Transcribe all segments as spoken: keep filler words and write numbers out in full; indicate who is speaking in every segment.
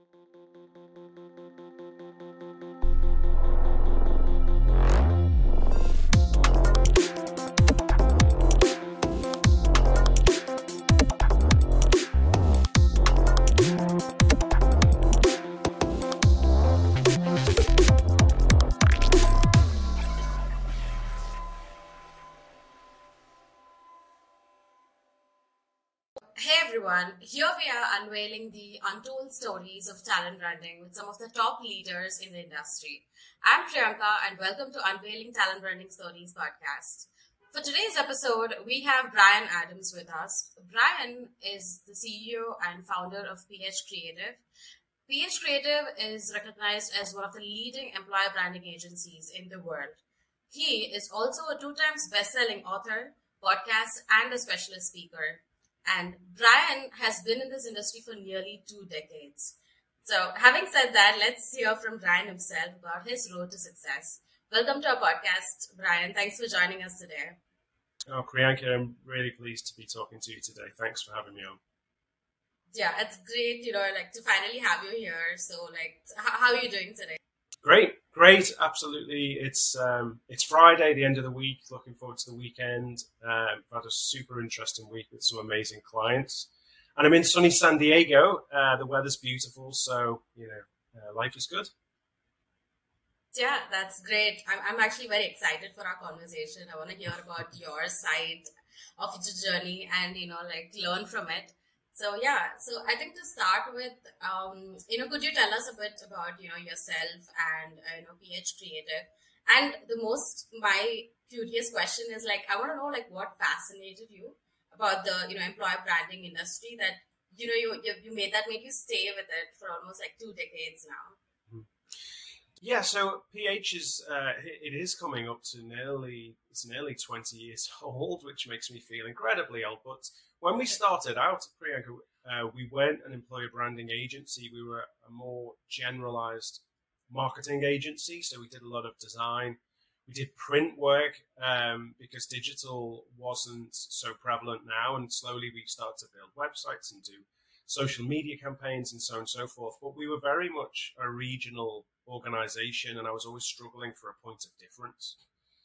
Speaker 1: Hey everyone, here we are unveiling the untold stories of talent branding with some of the top leaders in the industry. I'm Priyanka and welcome to Unveiling Talent Branding Stories podcast. For today's episode, we have Brian Adams with us. Brian is the C E O and founder of P H Creative. P H Creative is recognized as one of the leading employer branding agencies in the world. He is also a two times best-selling author, podcast, and a specialist speaker. And Brian has been in this industry for nearly two decades. So having said that, let's hear from Brian himself about his road to success. Welcome to our podcast, Brian. Thanks for joining us today.
Speaker 2: Oh, Priyanka, I'm really pleased to be talking to you today. Thanks for having me on.
Speaker 1: Yeah, it's great, you know, like to finally have you here. So like, how are you doing today?
Speaker 2: Great, great, absolutely. It's um, it's Friday, the end of the week. Looking forward to the weekend. Uh, I've had a super interesting week with some amazing clients, and I'm in sunny San Diego. Uh, the weather's beautiful, so you know, uh, life is good.
Speaker 1: Yeah, that's great. I'm I'm actually very excited for our conversation. I want to hear about your side of your journey and you know, like learn from it. So yeah, so I think to start with, um, you know, could you tell us a bit about, you know, yourself and, uh, you know, P H Creative? And the most, my curious question is like, I want to know like what fascinated you about the, you know, employer branding industry that, you know, you, you, you made that made you stay with it for almost like two decades now.
Speaker 2: Yeah, so P H is, uh, it is coming up to nearly, it's nearly twenty years old, which makes me feel incredibly old. But when we started out, Priyanka, uh, we weren't an employer branding agency. We were a more generalized marketing agency. So we did a lot of design. We did print work um, because digital wasn't so prevalent now. And slowly we started to build websites and do social media campaigns and so on and so forth. But we were very much a regional organization, and I was always struggling for a point of difference.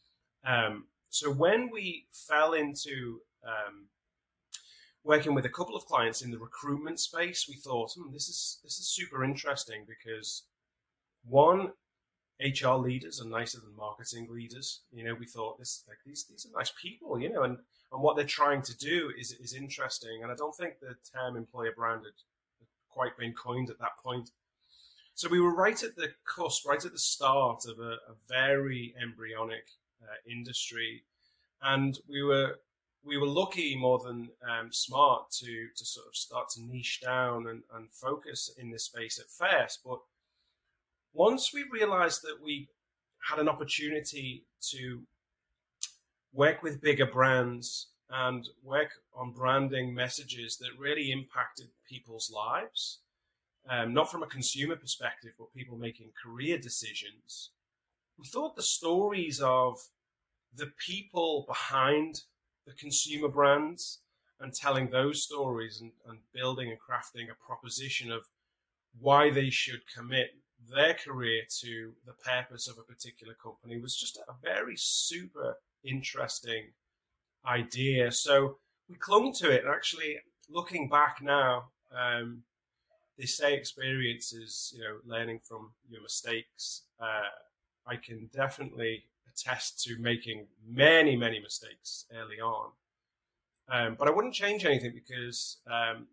Speaker 2: Um, so when we fell into um, working with a couple of clients in the recruitment space, we thought, hmm, this is this is super interesting because one, H R leaders are nicer than marketing leaders. You know, we thought this like these these are nice people, you know, and, and what they're trying to do is is interesting. And I don't think the term employer brand had quite been coined at that point. So we were right at the cusp, right at the start of a, a very embryonic uh, industry, and we were we were lucky more than um, smart to to sort of start to niche down and, and focus in this space at first. But once we realized that we had an opportunity to work with bigger brands and work on branding messages that really impacted people's lives, um, not from a consumer perspective, but people making career decisions, we thought the stories of the people behind the consumer brands and telling those stories and, and building and crafting a proposition of why they should commit their career to the purpose of a particular company was just a very super interesting idea. So we clung to it. And actually, looking back now, um, they say experience is, you know, learning from your mistakes. Uh, I can definitely attest to making many, many mistakes early on. Um, but I wouldn't change anything because um,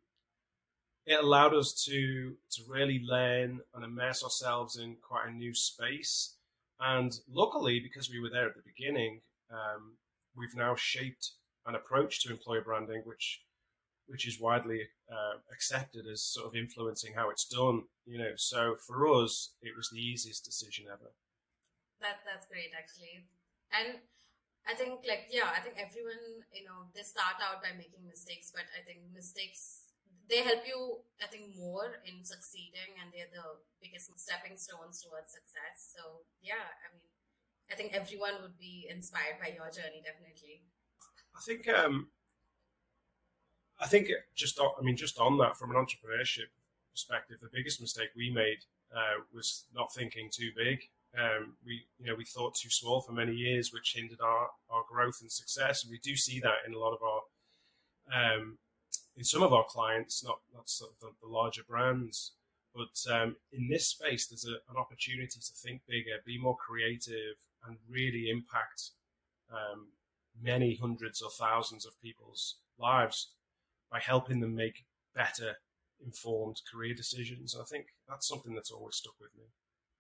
Speaker 2: it allowed us to to really learn and immerse ourselves in quite a new space. And luckily, because we were there at the beginning, um, we've now shaped an approach to employer branding, which which is widely uh, accepted as sort of influencing how it's done. You know, so for us, it was the easiest decision ever.
Speaker 1: That that's great, actually. And I think, like, yeah, I think everyone, you know, they start out by making mistakes, but I think mistakes, they help you, I think, more in succeeding, and they're the biggest stepping stones towards success. So, yeah, I mean, I think everyone would be inspired by your journey, definitely.
Speaker 2: I think, um, I think just, on, I mean, just on that, from an entrepreneurship perspective, the biggest mistake we made uh, was not thinking too big. Um, we, you know, we thought too small for many years, which hindered our, our growth and success. And we do see that in a lot of our, um, in some of our clients, not not sort of the, the larger brands, but um, in this space, there's a, an opportunity to think bigger, be more creative, and really impact um, many hundreds or thousands of people's lives by helping them make better informed career decisions. And I think that's something that's always stuck with me.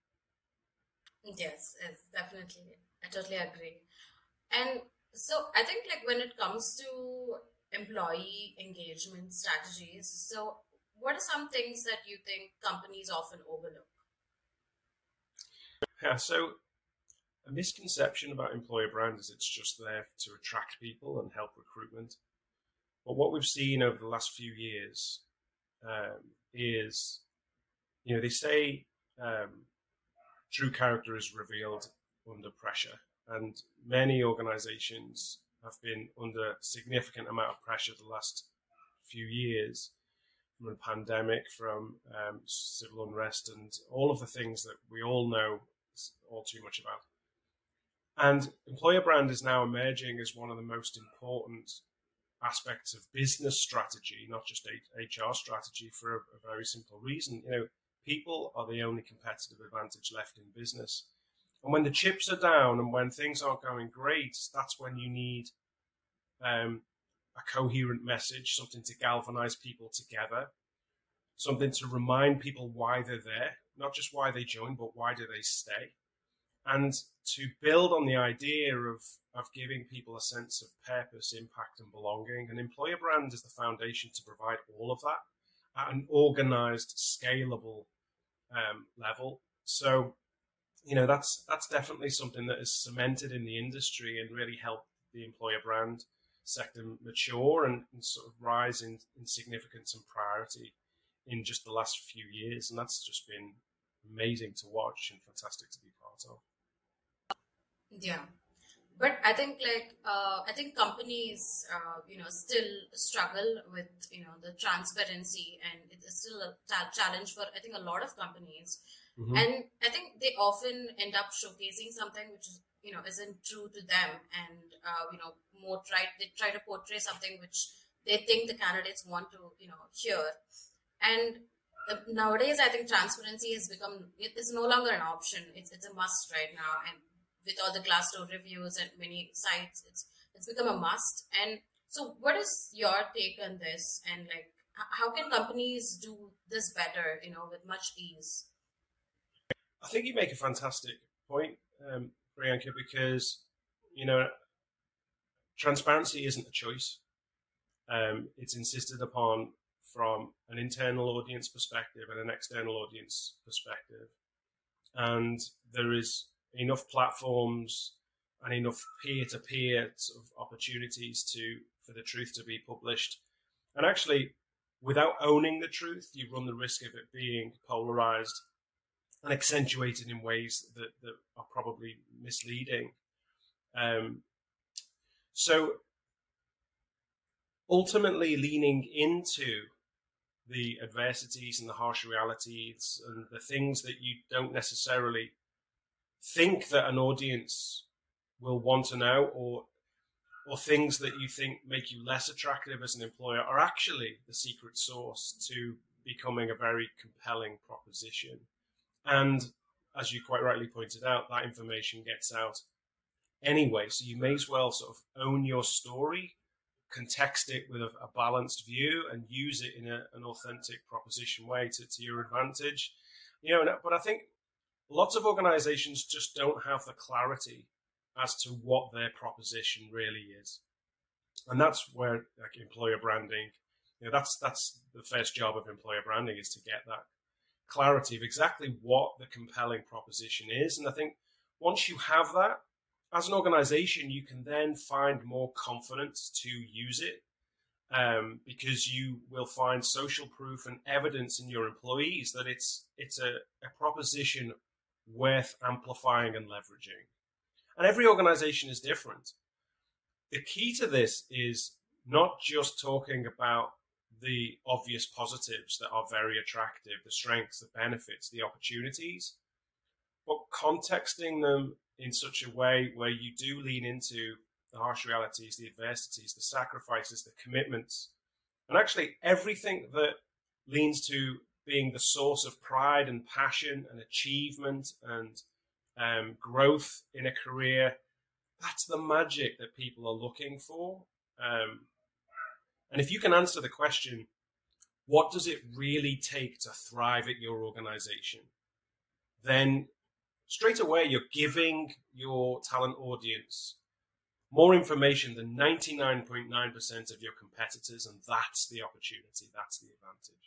Speaker 1: Yes, yes, definitely. I totally agree. And so I think like when it comes to employee engagement strategies, so what are some things that you think companies often overlook?
Speaker 2: Yeah, so a misconception about employer brand is it's just there to attract people and help recruitment. But what we've seen over the last few years um, is, you know, they say um, true character is revealed under pressure. And many organizations have been under significant amount of pressure the last few years from a pandemic, from um, civil unrest, and all of the things that we all know all too much about. And employer brand is now emerging as one of the most important aspects of business strategy, not just H R strategy, for a, a very simple reason. You know, people are the only competitive advantage left in business. And when the chips are down and when things aren't going great, that's when you need um, a coherent message, something to galvanize people together, something to remind people why they're there, not just why they join, but why do they stay. And to build on the idea of, of giving people a sense of purpose, impact, and belonging. And employer brand is the foundation to provide all of that at an organized, scalable um, level. So, you know, that's that's definitely something that is cemented in the industry and really helped the employer brand sector mature and, and sort of rise in, in significance and priority in just the last few years. And that's just been amazing to watch and fantastic to be part of.
Speaker 1: Yeah. But I think like, uh, I think companies, uh, you know, still struggle with, you know, the transparency, and it is still a ta- challenge for, I think, a lot of companies. Mm-hmm. And I think they often end up showcasing something which is, you know, isn't true to them. And, uh, you know, more try, they try to portray something which they think the candidates want to, you know, hear. And uh, nowadays, I think transparency has become, it is no longer an option. It's, it's a must right now. And with all the Glassdoor reviews and many sites, it's it's become a must. And so what is your take on this? And like, how can companies do this better, you know, with much ease?
Speaker 2: I think you make a fantastic point, um, Priyanka, because, you know, transparency isn't a choice. Um, it's insisted upon from an internal audience perspective and an external audience perspective. And there is enough platforms and enough peer-to-peer sort of opportunities to for the truth to be published. And actually, without owning the truth, you run the risk of it being polarized and accentuated in ways that, that are probably misleading. Um, so ultimately, leaning into the adversities and the harsh realities and the things that you don't necessarily think that an audience will want to know, or or things that you think make you less attractive as an employer, are actually the secret sauce to becoming a very compelling proposition. And as you quite rightly pointed out, that information gets out anyway. So you may as well sort of own your story, context it with a, a balanced view, and use it in a, an authentic proposition way to, to your advantage. You know, but I think lots of organizations just don't have the clarity as to what their proposition really is. And that's where, like, employer branding, you know, that's that's the first job of employer branding, is to get that clarity of exactly what the compelling proposition is. And I think once you have that, as an organization, you can then find more confidence to use it, um, because you will find social proof and evidence in your employees that it's it's a, a proposition worth amplifying and leveraging. And every organization is different. The key to this is not just talking about the obvious positives that are very attractive, the strengths, the benefits, the opportunities, but contexting them in such a way where you do lean into the harsh realities, the adversities, the sacrifices, the commitments, and actually everything that leans to being the source of pride and passion and achievement and um, growth in a career. That's the magic that people are looking for. Um, and if you can answer the question, what does it really take to thrive at your organization? Then straight away, you're giving your talent audience more information than ninety-nine point nine percent of your competitors, and that's the opportunity, that's the advantage.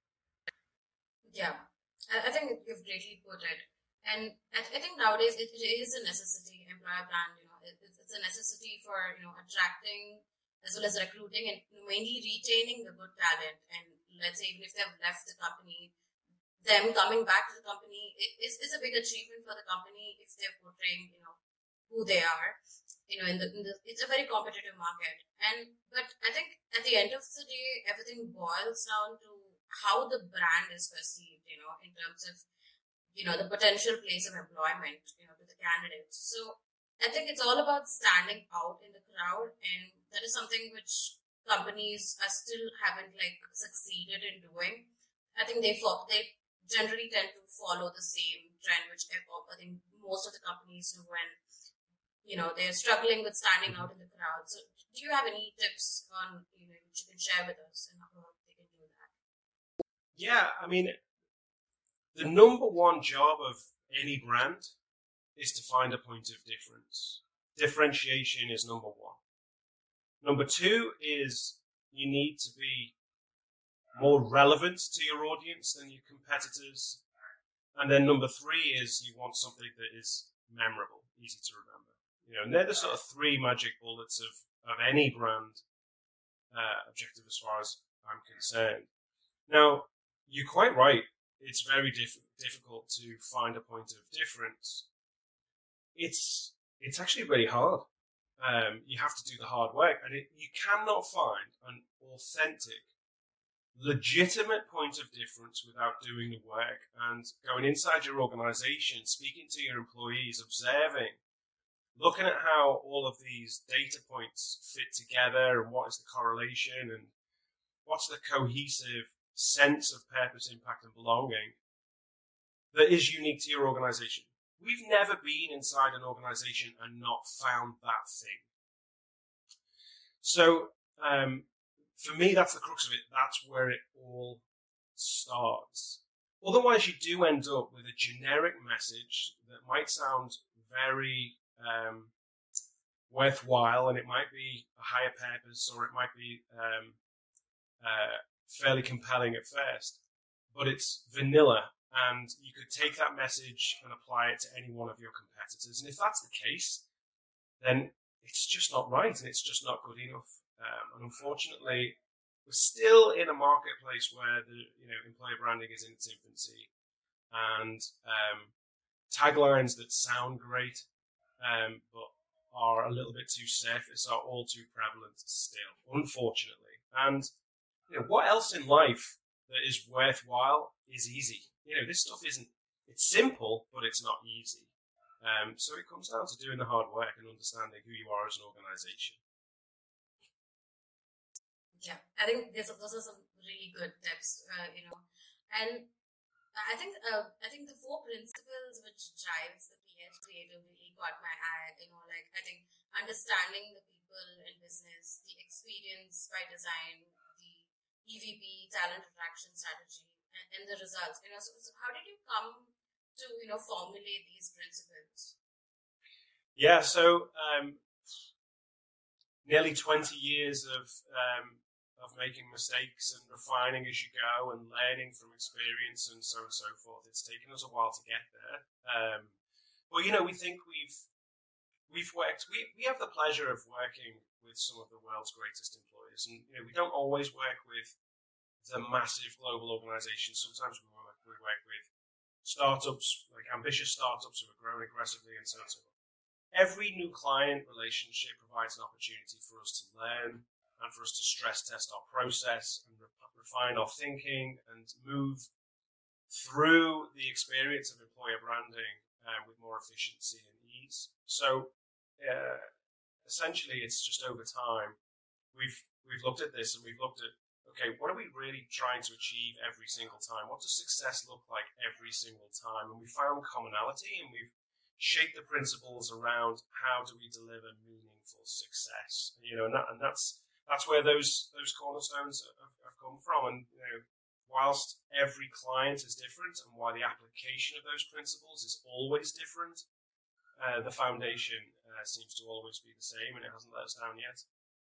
Speaker 1: Yeah, I think you've greatly put it. And I think nowadays it is a necessity, employer brand, you know, it's a necessity for, you know, attracting as well as recruiting and mainly retaining the good talent. And let's say even if they've left the company, them coming back to the company is, is a big achievement for the company if they're portraying, you know, who they are. You know, in the, in the it's a very competitive market. And but I think at the end of the day, everything boils down to how the brand is perceived, you know, in terms of, you know, the potential place of employment, you know, to the candidates. So I think it's all about standing out in the crowd, and that is something which companies are still haven't like succeeded in doing. I think they they generally tend to follow the same trend, which I think most of the companies do when, you know, they're struggling with standing out in the crowd. So do you have any tips on, you know, which you can share with us and how they can do that?
Speaker 2: Yeah, I mean, the number one job of any brand is to find a point of difference. Differentiation is number one. Number two is you need to be more relevant to your audience than your competitors. And then number three is you want something that is memorable, easy to remember. You know, and they're the sort of three magic bullets of, of any brand uh, objective as far as I'm concerned. Now, you're quite right. It's very diff- difficult to find a point of difference. It's it's actually really hard. Um, you have to do the hard work, and it, you cannot find an authentic, legitimate point of difference without doing the work and going inside your organization, speaking to your employees, observing, looking at how all of these data points fit together and what is the correlation and what's the cohesive sense of purpose, impact, and belonging that is unique to your organization. We've never been inside an organization and not found that thing. So, um, for me, that's the crux of it. That's where it all starts. Otherwise, you do end up with a generic message that might sound very um, worthwhile, and it might be a higher purpose, or it might be um, uh, fairly compelling at first, but it's vanilla, and you could take that message and apply it to any one of your competitors. And if that's the case, then it's just not right, and it's just not good enough. Um, and unfortunately, we're still in a marketplace where the you know employer branding is in its infancy, and um, taglines that sound great um, but are a little bit too surface are all too prevalent still, unfortunately. And you know, what else in life that is worthwhile is easy? You know, this stuff isn't. It's simple, but it's not easy. Um, so it comes down to doing the hard work and understanding who you are as an organization.
Speaker 1: Yeah, I think those are some really good tips, uh, you know, and I think uh, I think the four principles which drives the P H creatively got my eye, you know, like I think understanding the people in business, the experience by design, the E V P, talent attraction strategy, and, and the results, you know, so, so how did you come to, you know, formulate these principles?
Speaker 2: Yeah, so um, nearly twenty years of um, of making mistakes and refining as you go and learning from experience and so on and so forth. It's taken us a while to get there. Um, but, you know, we think we've we've worked, we, we have the pleasure of working with some of the world's greatest employers. And, you know, we don't always work with the massive global organizations. Sometimes we work, we work with startups, like ambitious startups who are growing aggressively and so on and so forth. Every new client relationship provides an opportunity for us to learn, and for us to stress test our process and re- refine our thinking and move through the experience of employer branding uh, with more efficiency and ease. So uh, essentially, it's just over time we've we've looked at this and we've looked at, okay, what are we really trying to achieve every single time? What does success look like every single time? And we found commonality, and we've shaped the principles around how do we deliver meaningful success. You know, and, that, and that's that's where those those cornerstones have, have come from. And you know, whilst every client is different, and while the application of those principles is always different, uh, the foundation uh, seems to always be the same, and it hasn't let us down yet.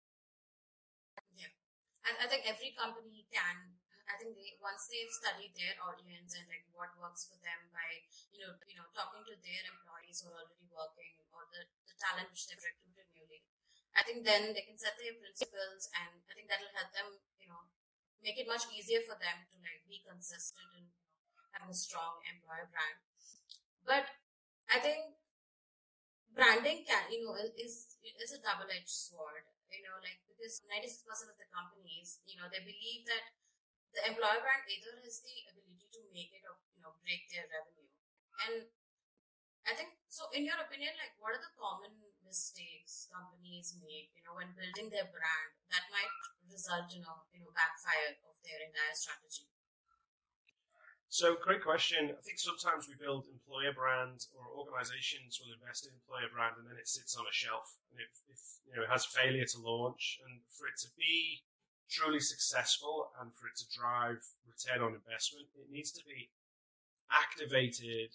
Speaker 1: Yeah, I, I think every company can. I think they once they've studied their audience and like what works for them by you know you know talking to their employees who are already working or the, the talent which they've recruited newly. I think then they can set their principles, and I think that'll help them you know. make it much easier for them to like be consistent and you know, having a strong employer brand. But I think branding can you know is is a double-edged sword. You know, like because ninety-six percent of the companies, you know, they believe that the employer brand either has the ability to make it or you know break their revenue. And I think so. In your opinion, like what are the common mistakes companies make, you know, when building their brand that might result in a you know backfire of their entire strategy?
Speaker 2: So, great question. I think sometimes we build employer brand, or organizations will invest in employer brand, and then it sits on a shelf. And if, if you know it has failure to launch, and for it to be truly successful and for it to drive return on investment, it needs to be activated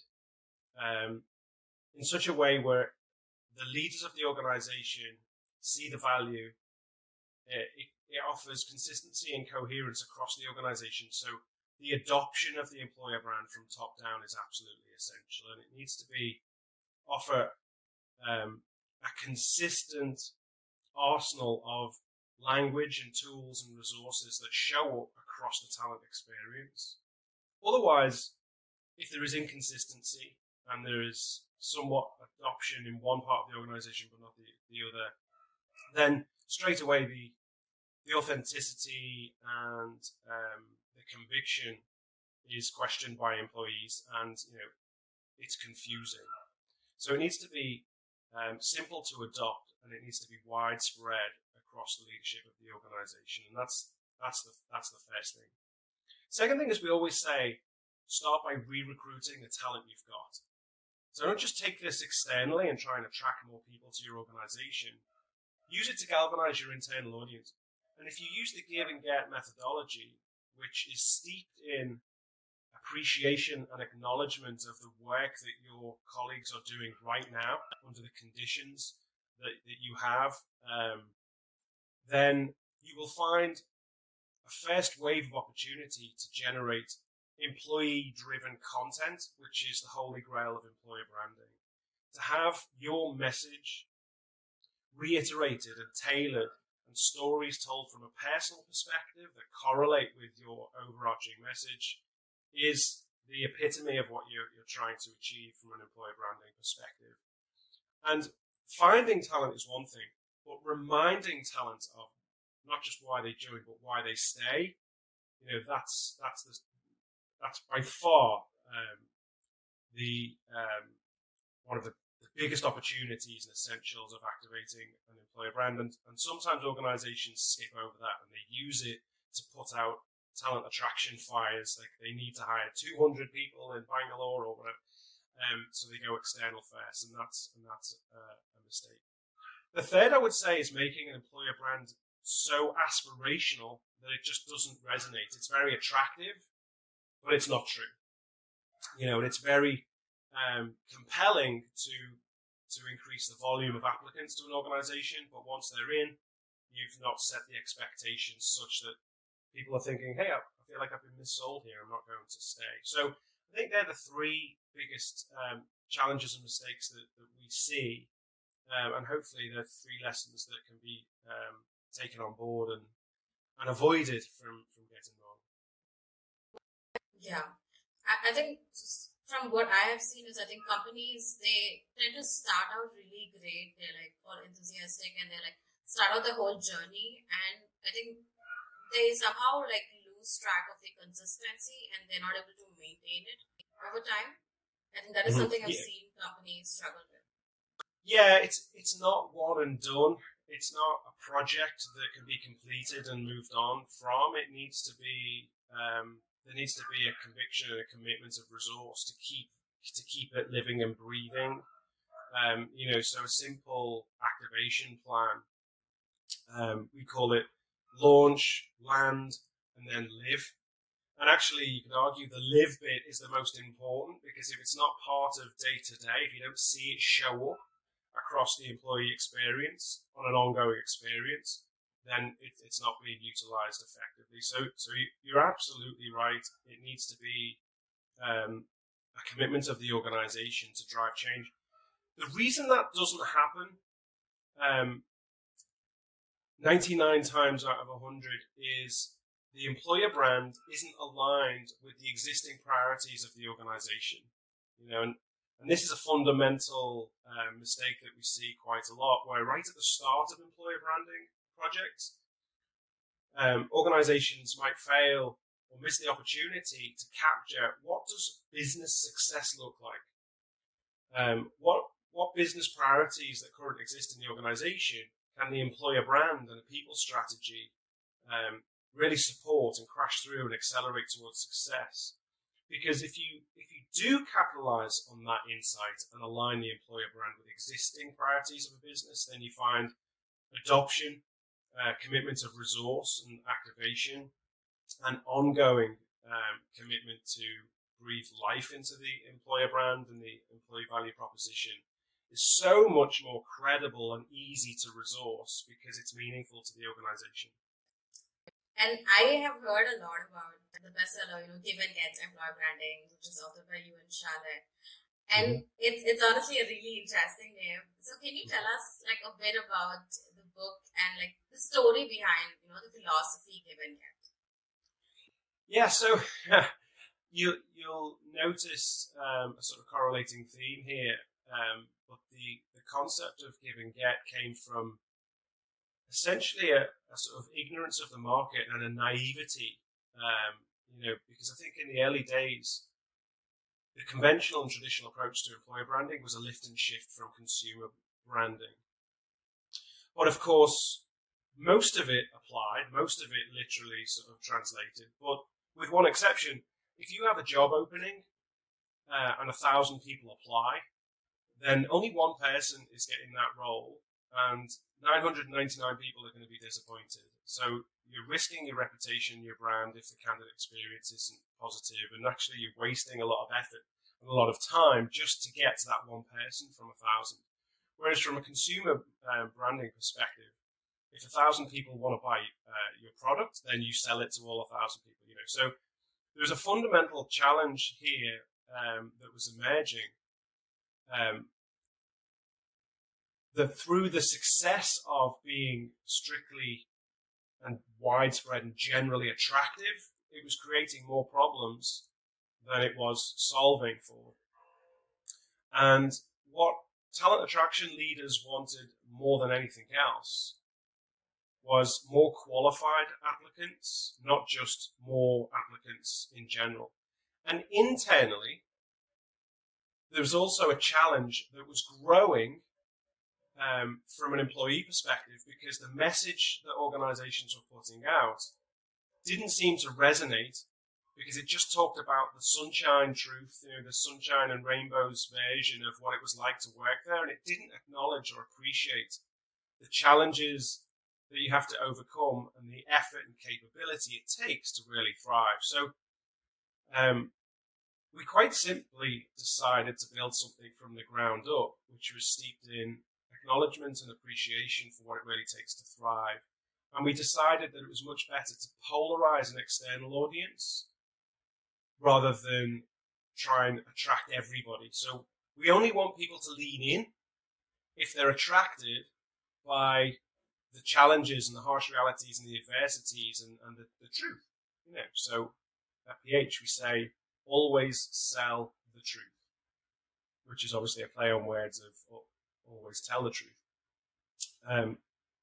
Speaker 2: um, in such a way where the leaders of the organization see the value. It, it, it offers consistency and coherence across the organization. So the adoption of the employer brand from top down is absolutely essential, and it needs to be offer um, a consistent arsenal of language and tools and resources that show up across the talent experience. Otherwise, if there is inconsistency and there is somewhat adoption in one part of the organization but not the, the other, then straight away the the authenticity and um, the conviction is questioned by employees, and you know it's confusing. So it needs to be um, simple to adopt, and it needs to be widespread across the leadership of the organization, and that's that's the that's the first thing. Second thing is, we always say, start by re-recruiting the talent you've got. So don't just take this externally and try and attract more people to your organization. Use it to galvanize your internal audience. And if you use the give and get methodology, which is steeped in appreciation and acknowledgement of the work that your colleagues are doing right now under the conditions that, that you have, um, then you will find a first wave of opportunity to generate employee-driven content, which is the holy grail of employer branding. To have your message reiterated and tailored, and stories told from a personal perspective that correlate with your overarching message is the epitome of what you're, you're trying to achieve from an employer branding perspective. And finding talent is one thing, but reminding talent of not just why they join, but why they stay, you know, that's that's the, that's by far um, the um, one of the biggest opportunities and essentials of activating an employer brand. And, and sometimes organizations skip over that and they use it to put out talent attraction fires. Like they need to hire two hundred people in Bangalore or whatever. Um, so they go external first, and that's, and that's uh, a mistake. The third I would say is making an employer brand so aspirational that it just doesn't resonate. It's very attractive, but it's not true. You know, and it's very um, compelling to to increase the volume of applicants to an organization, but once they're in, you've not set the expectations such that people are thinking, hey, I feel like I've been missold here, I'm not going to stay. So I think they're the three biggest um, challenges and mistakes that, that we see, um, and hopefully they're three lessons that can be um, taken on board and, and avoided from, from getting wrong.
Speaker 1: Yeah, I, I think from what I have seen is I think companies, they tend to start out really great. They're like all enthusiastic and they're like start out the whole journey, and I think they somehow like lose track of the consistency and they're not able to maintain it over time. I think that is
Speaker 2: Mhm.
Speaker 1: something I've
Speaker 2: Yeah.
Speaker 1: seen companies struggle with.
Speaker 2: Yeah, it's it's not one and done. It's not a project that can be completed and moved on from. It needs to be um, there needs to be a conviction and a commitment of resource to keep to keep it living and breathing. Um, you know, so a simple activation plan. Um, we call it launch, land, and then live. And actually, you could argue the live bit is the most important, because if it's not part of day to day, if you don't see it show up across the employee experience on an ongoing experience, then it, it's not being utilized effectively. So, so you, you're absolutely right. It needs to be um, a commitment of the organization to drive change. The reason that doesn't happen, um, ninety-nine times out of one hundred, is the employer brand isn't aligned with the existing priorities of the organization. You know, and, and this is a fundamental um, mistake that we see quite a lot, where right at the start of employer branding projects, um, organizations might fail or miss the opportunity to capture what does business success look like. Um, what what business priorities that currently exist in the organization can the employer brand and the people strategy um, really support and crash through and accelerate towards success? Because if you if you do capitalize on that insight and align the employer brand with existing priorities of a business, then you find adoption, uh, commitment of resource and activation, and ongoing um, commitment to breathe life into the employer brand and the employee value proposition is so much more credible and easy to resource because it's meaningful to the organization.
Speaker 1: And I have heard a lot about the bestseller, you know, Give and Get Employer Branding, which is authored by you and Charlotte. And mm-hmm. it's it's honestly a really interesting name. So can you tell us like a bit about the book and like the story behind, you know, the philosophy Give and Get?
Speaker 2: Yeah, so you you'll notice um, a sort of correlating theme here. Um, but the, the concept of give and get came from essentially a, a sort of ignorance of the market and a naivety, um, you know, because I think in the early days, the conventional and traditional approach to employer branding was a lift and shift from consumer branding. But of course, most of it applied, most of it literally sort of translated, but with one exception. If you have a job opening uh, and a thousand people apply, then only one person is getting that role, and nine hundred ninety-nine people are going to be disappointed. So you're risking your reputation, your brand, if the candidate experience isn't positive, and actually you're wasting a lot of effort and a lot of time just to get to that one person from a thousand. Whereas from a consumer um, branding perspective, if a thousand people want to buy uh, your product, then you sell it to all a thousand people. You know, so there's a fundamental challenge here um, that was emerging. Um, that through the success of being strictly and widespread and generally attractive, it was creating more problems than it was solving for. And what talent attraction leaders wanted more than anything else was more qualified applicants, not just more applicants in general. And internally, there was also a challenge that was growing um, from an employee perspective, because the message that organizations were putting out didn't seem to resonate, because it just talked about the sunshine truth, you know, the sunshine and rainbows version of what it was like to work there, and it didn't acknowledge or appreciate the challenges that you have to overcome and the effort and capability it takes to really thrive. So um, we quite simply decided to build something from the ground up, which was steeped in acknowledgement and appreciation for what it really takes to thrive. And we decided that it was much better to polarize an external audience rather than try and attract everybody. So we only want people to lean in if they're attracted by the challenges and the harsh realities and the adversities and, and the, the truth. You know, so at P H we say, always sell the truth, which is obviously a play on words of always tell the truth. Um,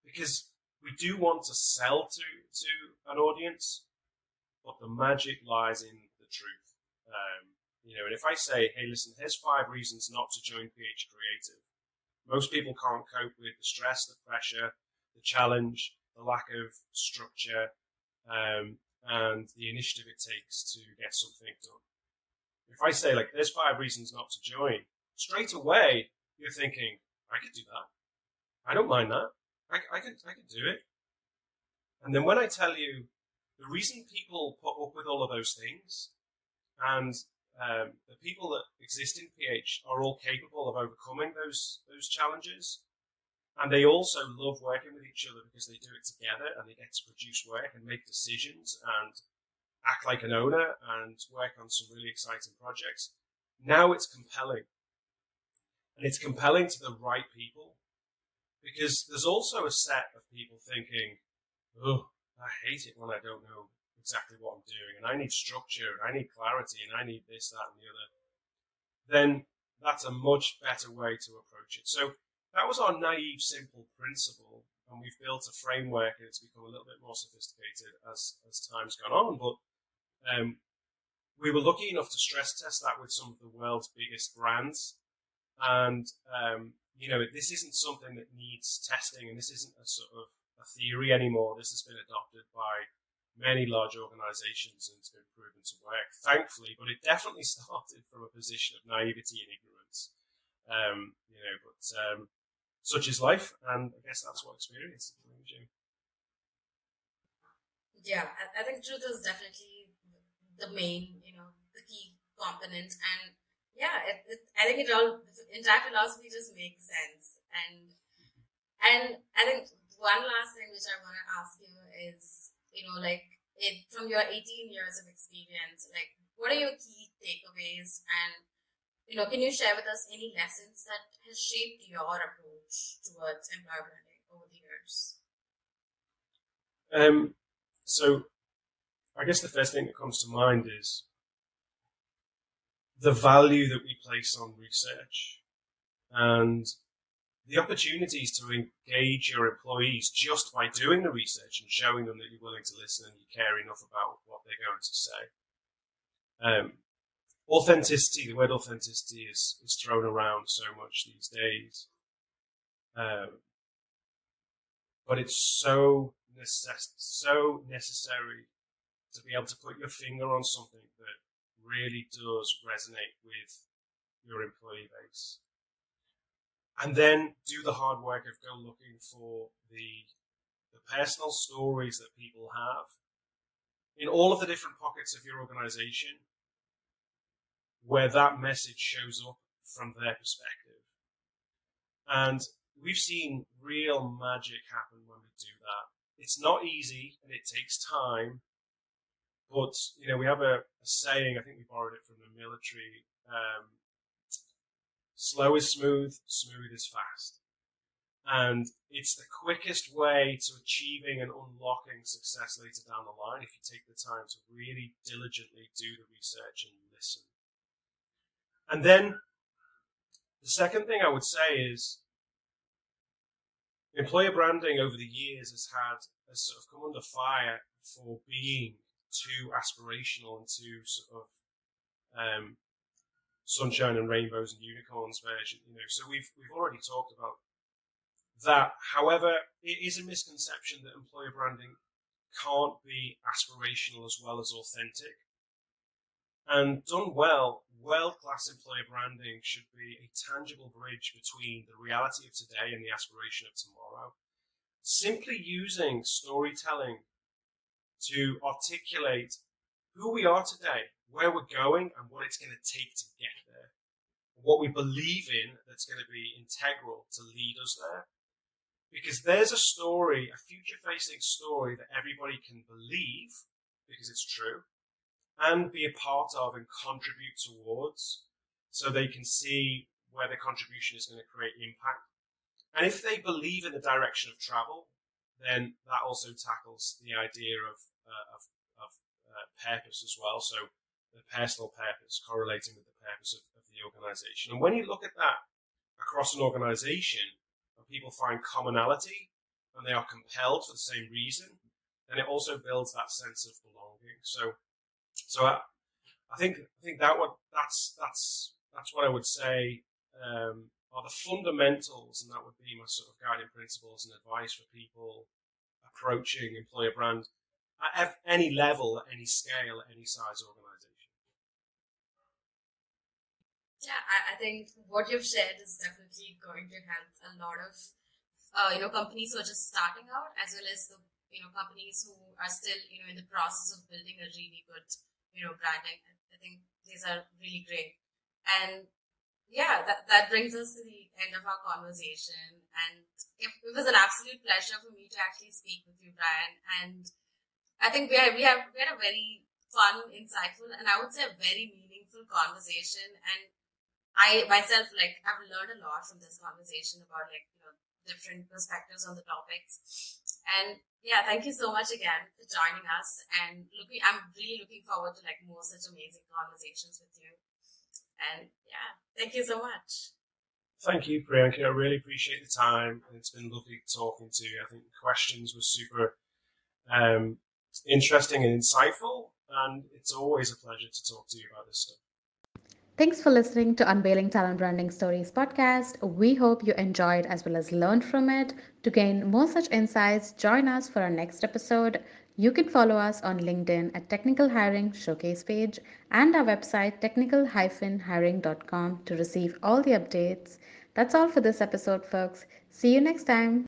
Speaker 2: because we do want to sell to, to an audience, but the magic lies in the truth. Um, you know, and if I say, hey, listen, here's five reasons not to join P H Creative, most people can't cope with the stress, the pressure, the challenge, the lack of structure, um, and the initiative it takes to get something done. If I say, like, there's five reasons not to join, straight away, you're thinking, I could do that. I don't mind that. I, I could I could do it. And then when I tell you the reason people put up with all of those things, and um, the people that exist in P H are all capable of overcoming those those challenges, and they also love working with each other because they do it together and they get to produce work and make decisions and act like an owner and work on some really exciting projects. Now it's compelling. And it's compelling to the right people, because there's also a set of people thinking, oh, I hate it when I don't know exactly what I'm doing, and I need structure, and I need clarity, and I need this, that, and the other. Then that's a much better way to approach it. So that was our naive, simple principle, and we've built a framework, and it's become a little bit more sophisticated as, as time's gone on. But um, we were lucky enough to stress test that with some of the world's biggest brands. And, um, you know, this isn't something that needs testing, and this isn't a sort of a theory anymore. This has been adopted by many large organizations and it's been proven to work, thankfully, but it definitely started from a position of naivety and ignorance. Um, you know, but um, such is life, and I guess that's what experience brings you.
Speaker 1: Yeah, I, I think truth is definitely the main, you know, the key component, and yeah, it, it, I think it all, entire philosophy just makes sense. And and I think one last thing which I want to ask you is, you know, like, it, from your eighteen years of experience, like, what are your key takeaways? And, you know, can you share with us any lessons that has shaped your approach towards employer branding over the years?
Speaker 2: Um, so I guess the first thing that comes to mind is the value that we place on research and the opportunities to engage your employees just by doing the research and showing them that you're willing to listen and you care enough about what they're going to say. Um, authenticity, the word authenticity is, is thrown around so much these days. Um, but it's so, necess- so necessary to be able to put your finger on something that really does resonate with your employee base. And then do the hard work of go looking for the, the personal stories that people have in all of the different pockets of your organization where that message shows up from their perspective. And we've seen real magic happen when we do that. It's not easy and it takes time. But, you know, we have a, a saying, I think we borrowed it from the military, um, slow is smooth, smooth is fast. And it's the quickest way to achieving and unlocking success later down the line if you take the time to really diligently do the research and listen. And then the second thing I would say is employer branding over the years has had has sort of come under fire for being too aspirational and too sort of um, sunshine and rainbows and unicorns version, you know. So we've we've already talked about that. However, it is a misconception that employer branding can't be aspirational as well as authentic. And done well, world-class employer branding should be a tangible bridge between the reality of today and the aspiration of tomorrow. Simply using storytelling to articulate who we are today, where we're going, and what it's going to take to get there. What we believe in that's going to be integral to lead us there. Because there's a story, a future-facing story that everybody can believe, because it's true, and be a part of and contribute towards, so they can see where their contribution is going to create impact. And if they believe in the direction of travel, then that also tackles the idea of, uh, of, of uh, purpose as well. So the personal purpose correlating with the purpose of, of the organization. And when you look at that across an organization, and people find commonality and they are compelled for the same reason, then it also builds that sense of belonging. So, so I, I think I think that what that's that's that's what I would say um, are the fundamentals, and that would be my sort of guiding principles and advice for people approaching employer brand at any level, at any scale, at any size organization.
Speaker 1: Yeah, I, I think what you've shared is definitely going to help a lot of uh, you know companies who are just starting out, as well as the you know companies who are still you know in the process of building a really good you know branding. I think these are really great. And yeah, that, that brings us to the end of our conversation. And it, it was an absolute pleasure for me to actually speak with you, Brian. And I think we have, we have we had a very fun, insightful, and I would say a very meaningful conversation. And I myself like have learned a lot from this conversation about like you know different perspectives on the topics. And yeah, thank you so much again for joining us. And looking, I'm really looking forward to like more such amazing conversations with you. And yeah, thank you so much.
Speaker 2: Thank you, Priyanka. I really appreciate the time. It's been lovely talking to you. I think the questions were super um, interesting and insightful, and it's always a pleasure to talk to you about this stuff.
Speaker 3: Thanks for listening to Unveiling Talent Branding Stories podcast. We hope you enjoyed as well as learned from it. To gain more such insights, join us for our next episode. You can follow us on LinkedIn at Technical Hiring Showcase page and our website technical dash hiring dot com to receive all the updates. That's all for this episode, folks. See you next time.